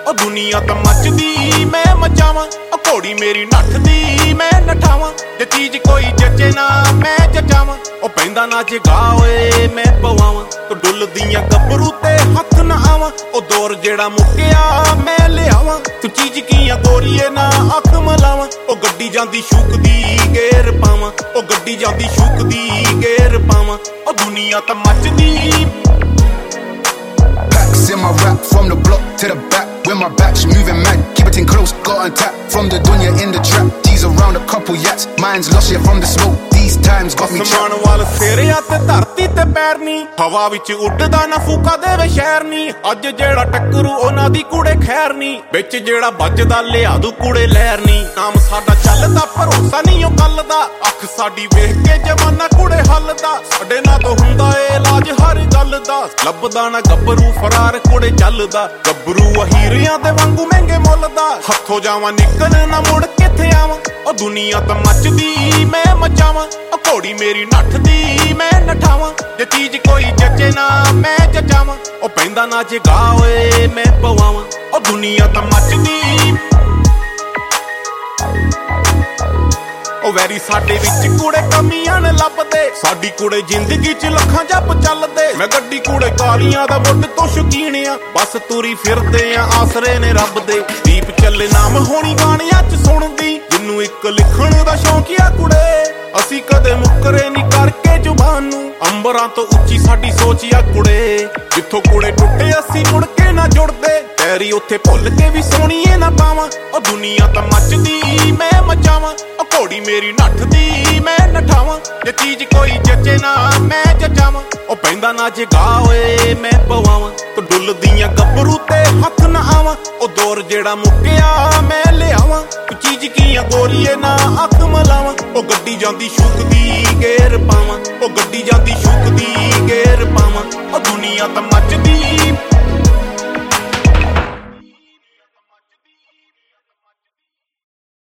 ਉਹ ਦੁਨੀਆ ਤਾਂ ਮੱਚਦੀ ਮੈਂ ਮਚਾਵਾਂ, ਉਹ ਘੋੜੀ ਮੇਰੀ ਨੱਠਦੀ ਮੈਂ ਨਠਾਵਾਂ। ਜੇ ਚੀਜ਼ ਕੋਈ ਜੱਜੇ ਨਾ ਮੈਂ ਜਜਾਵਾਂ, ਉਹ ਪੈਂਦਾ ਨਾ ਜਗਾ ਓਏ ਮੈਂ ਪਵਾਵਾਂ। ਤੂੰ ਡੁੱਲਦੀਆਂ ਗੱਭਰੂ ਤੇ ਹੱਥ ਨਾ ਆਵਾਂ, ਉਹ ਦੌਰ ਜਿਹੜਾ ਮੁੱਕਿਆ ਮੈਂ ਲਿਆਵਾਂ। ਤੂੰ ਚੀਜ਼ ਕੀ ਆ ਗੋਰੀਏ ਨਾ ਅੱਖ ਮਲਾਵਾਂ, ਉਹ ਗੱਡੀ ਜਾਂਦੀ ਸ਼ੂਕਦੀ ਗੇਰ ਪਾਵਾਂ, ਉਹ ਗੱਡੀ ਜਾਂਦੀ ਸ਼ੂਕਦੀ ਗੇਰ ਪਾਵਾਂ। ਉਹ ਦੁਨੀਆ ਤਾਂ ਮੱਚਦੀ। Packs in my rap from the block to the back. When my back's moving mad, keep it in close, got untapped. From the dunya in the trap, G's around a couple yats. Mine's lost yeah from the smoke, these times got me trapped. ਵਾਲ ਸਿਰਿਆ ਤੇ ਧਰਤੀ ਤੇ ਪੈਰ ਨੀ, ਹਵਾ ਵਿੱਚ ਉੱਡਦਾ ਨਾ Fuca ਦੇਵੇ ਸ਼ਹਿਰ ਨੀ। ਅੱਜ ਜਿਹੜਾ ਟੱਕਰੂ ਉਹਨਾਂ ਦੀ ਕੁੜੇ ਖੈਰ ਨੀ, ਵਿੱਚ ਜਿਹੜਾ ਵੱਜਦਾ ਲਿਆ ਦੂ ਕੁੜੇ ਲਹਿਰ ਨੀ। ਨਾਮ ਸਾਡਾ ਚੱਲਦਾ ਭਰੋਸਾ ਨਹੀਂ ਉਹ ਕੱਲ ਦਾ, ਅੱਖ ਸਾਡੀ ਵੇਖ ਕੇ ਜਮਾਨਾ ਕੁੜੇ ਹੱਲਦਾ। ਸਾਡੇ ਨਾਲ ਤੋਂ ਹੁੰਦਾ ਏ ਇਲਾਜ ਹਰ ਗੱਲ ਦਾ, ਲੱਭਦਾ ਨਾ ਗੱਭਰੂ ਫਰਾਰ ਕੁੜੇ ਚੱਲਦਾ। ਗੱਭਰੂ ਹੀਰਿਆਂ ਦੇ ਵਾਂਗੂ ਮਹਿੰਗੇ ਮੁੱਲ ਦਾ, ਹੱਥੋਂ ਜਾਵਾਂ ਨਿਕਲ ਨਾ ਮੁੜ ਕਿੱਥੇ ਆਵਾਂ। ਉਹ ਦੁਨੀਆ ਤਾਂ ਮੱਚਦੀ ਮੈਂ ਮਚਾਵਾਂ, ਉਹ ਘੋੜੀ ਮੇਰੀ ਨੱਠਦੀ ਮੈਂ ਨਠਾਵਾਂ। ਜੇ ਚੀਜ਼ ਕੋਈ ਜੱਜੇ ਨਾ ਮੈਂ ਜਜਾਵਾਂ, ਉਹ ਪੈਂਦਾ ਨਾ ਜਗਾ ਓਏ ਮੈਂ ਪਵਾਵਾਂ। ਉਹ ਦੁਨੀਆ ਤਾਂ ਮੱਚਦੀ। ਉਹ ਵੈਰੀ ਸਾਡੇ ਵਿੱਚ ਕੁੜੇ ਕਮੀਆਂ ਨੇ ਲੱਭਦੇ, ਸਾਡੀ ਕੁੜੇ ਜ਼ਿੰਦਗੀ 'ਚ ਲੱਖਾਂ ਜੱਪ ਚੱਲਦੇ। ਮੈਂ ਗੱਡੀ ਕੁੜੇ ਕਾਲੀਆਂ ਦਾ ਮੁੱਢ ਤੋਂ ਸ਼ੌਕੀਨ ਆ, ਬਸ ਤੁਰੀ ਫਿਰਦੇ ਆ ਆਸਰੇ ਨੇ ਰੱਬ ਦੇ। ਦੀਪ ਚੱਲੇ ਨਾਮ ਹੋਣੀ ਗਾਣਿਆਂ 'ਚ ਸੁਣਦੀ, ਜਿਹਨੂੰ ਇੱਕ ਲਿਖਣ ਦਾ ਸ਼ੌਂਕ ਆ ਕੁੜੇ। ਅਸੀਂ ਕਦੇ ਮੁੱਕਰੇ ਨਹੀਂ ਕਰਕੇ ਜ਼ੁਬਾਨ ਨੂੰ, ਅੰਬਰਾਂ ਤੋਂ ਉੱਚੀ ਸਾਡੀ ਸੋਚ ਆ ਕੁੜੇ। ਜਿੱਥੋਂ ਕੁੜੇ ਟੁੱਟੇ ਅਸੀਂ ਮੁੜ ਕੇ ਨਾ ਜੁੜਦੇ, ਪੈਰੀ ਉੱਥੇ ਭੁੱਲ ਕੇ ਵੀ ਸੋਹਣੀਏ ਨਾ ਪਾਵਾਂ। ਉਹ ਦੁਨੀਆ ਤਾਂ ਮੱਚਦੀ ਮੈਂ ਮਚਾਵਾਂ, ਉਹ ਘੋੜੀ ਮੇਰੀ ਨੱਠਦੀ ਮੈਂ ਨਠਾਵਾਂ। ਜੇ ਚੀਜ਼ ਕੋਈ ਜੱਜੇ ਨਾ ਮੈਂ ਜਜਾਵਾਂ, ਉਹ ਪੈਂਦਾ ਨਾ ਜਗਾ ਓਏ ਮੈਂ ਪਵਾਵਾਂ। ਤੂੰ ਡੁੱਲਦੀਆਂ ਗੱਭਰੂ ਤੇ ਹੱਥ ਨਾ ਆਵਾਂ, ਉਹ ਦੌਰ ਜਿਹੜਾ ਮੁੱਕਿਆ ਮੈਂ ਲਿਆਵਾਂ। ਤੂੰ ਚੀਜ਼ ਕੀ ਆ ਗੋਰੀਏ ਨਾ ਅੱਖ ਮਲਾਵਾਂ, ਉਹ ਗੱਡੀ ਜਾਂਦੀ ਸ਼ੂਕਦੀ ਗੇਰ ਪਾਵਾਂ, ਉਹ ਗੱਡੀ ਜਾਂਦੀ ਸ਼ੂਕਦੀ ਗੇਰ ਪਾਵਾਂ। ਉਹ ਦੁਨੀਆ ਤਾਂ